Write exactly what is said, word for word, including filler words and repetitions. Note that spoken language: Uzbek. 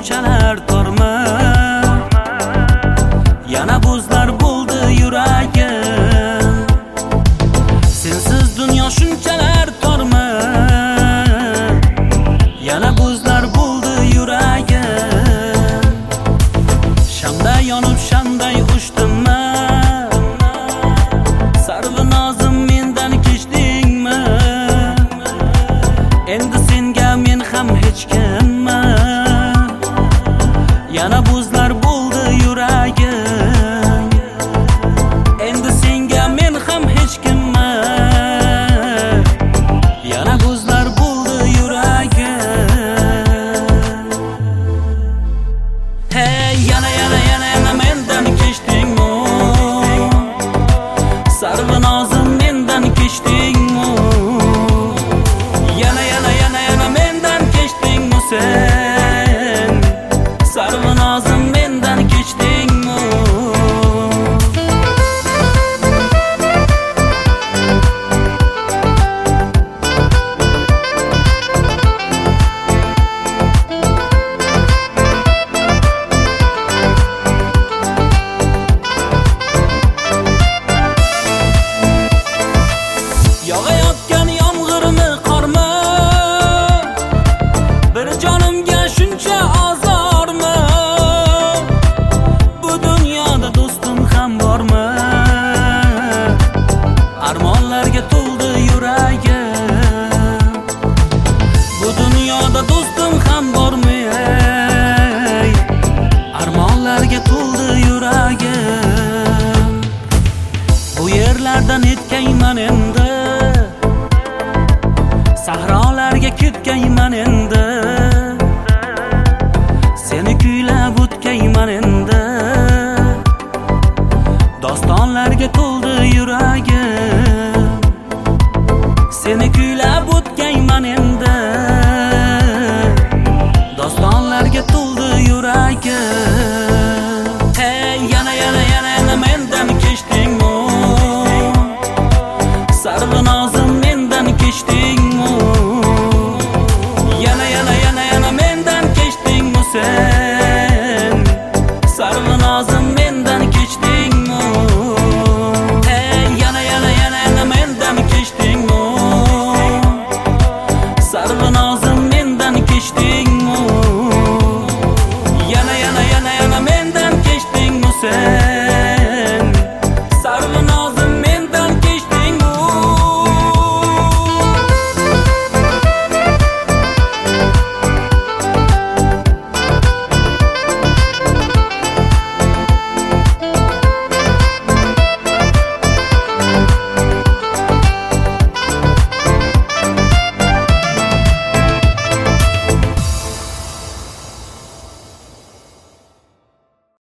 shunchalar torma, yana buzlar bo'ldi yuragim. Sensiz dunyo shunchalar torma, yana buzlar bo'ldi yuragim. Shamday yonib shamday uchdimmi, sarvinozim mendan kechdingmi? Endi senga men ham hech kimman, yana buzlar bo'ldi yuragim. Endi senga men ham hech kimman, yana buzlar bo'ldi yuragim. Hey, yana yana yana yana mendan kechdingmi? Sarvinozim mendan kechdingmi? Yana yana yana yana mendan kechdingmi sen? Sarvinozim mendan kechdingmi? Yog'ayotgan yomg'irmi, qormi? Bir jonimga shuncha azormi? Bu dunyoda do'stim ham bormi? Armonlarga to'ldi yuragim. Bu dunyoda do'stim ham bormi? Ey, armonlarga to'ldi yuragim. Bu yerlardan netkayman endi, sahrolarga ketgayman endi. Seni kuylab o'tkayman endi, dostonlarga to'ldi yuragim. Seni kuylab o'tkayman endi, dostonlarga to'ldi yuragim. Hey, yana yana yana yana mendan kechdingmi? Sarvinozim mendan kechdingmi? Yana yana yana yana mendan kechdingmi sen? Sarvinozim mendan kechdingmi? Hey, yana yana yana yana mendan kechdingmi? Sarvinozim